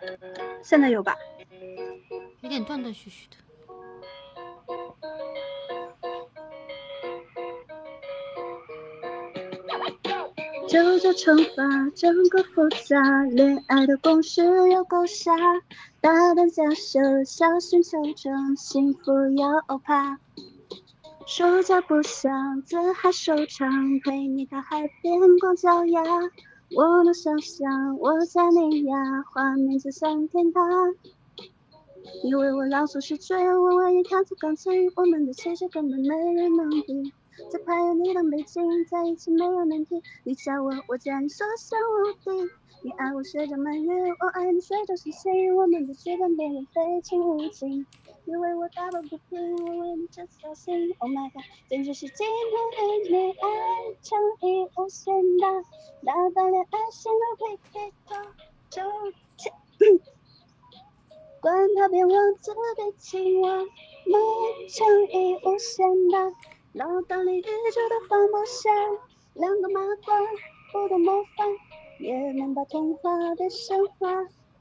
现在有吧？ 有点断断续续的。 九九乘法真够复杂，恋爱的公式有够傻，大胆假设，小心求证，幸福要怕。说着不想自嗨收场，陪你到海边光脚丫。我能想象我在你呀，画面就像天堂。你为我老总是这样，我为你弹奏钢琴，我们的气质根本没人能比。在拍有你当背景，在一起没有难题。你叫我，我叫你，说声无敌。你爱我学着满月，我爱你学着星星，我们的剧本变得非情无境。你为我打抱不平，我为你这次小心。Oh my god，简直是惊天地，你爱诚意无限大，大到连爱心都可以就管他别妄自卑情话，梦诚意无限大，脑袋里宇宙都放不下。两个麻瓜不懂模仿，也能把童话变神话。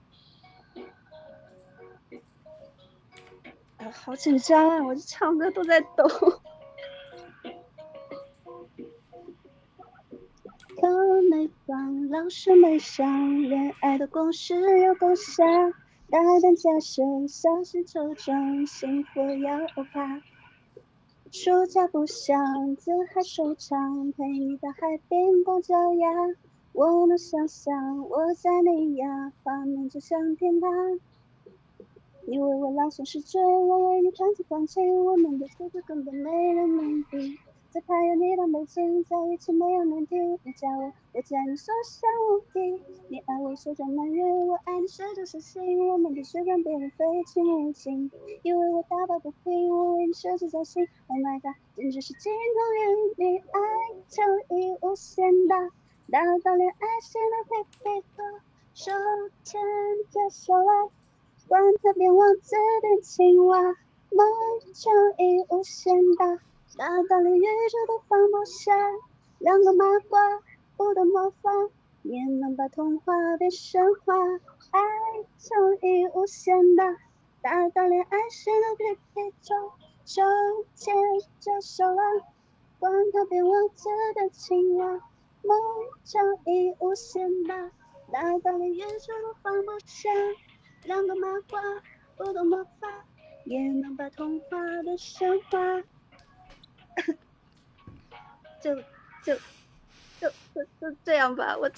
好紧张啊！我这唱歌都在抖。课没放，老师没上，恋爱的公式有够瞎。大胆假设，小心求证，幸福要怕。暑假不想自嗨收场，陪你到海边光脚丫。我能想象我在你呀，画面就像天堂。你为我朗诵诗句，我为你弹奏钢琴，我们的岁数根本没人能比。在拍有你当背景，在一起没有难题。你叫我，我叫你，说声无敌。你爱我手掌满月，我爱你手掌星星，我们的血管变得非情无境。你为我打抱不平，我为你设计造型。Oh my god，简直是金童玉女，爱诚意无限大，大到连爱心都可以多。手牵着手来。管他变王子变青蛙，梦就已无限大，大到连宇宙都放不下。两个麻瓜不懂模仿，也能把童话变神话。爱就已无限大，大到连爱心都可以中。手牵着手啊，管他变王子变青蛙，梦就已无限大，大到连宇宙都放不下。两个麻瓜不懂魔法，也能把童话变神话。就就这样吧，我。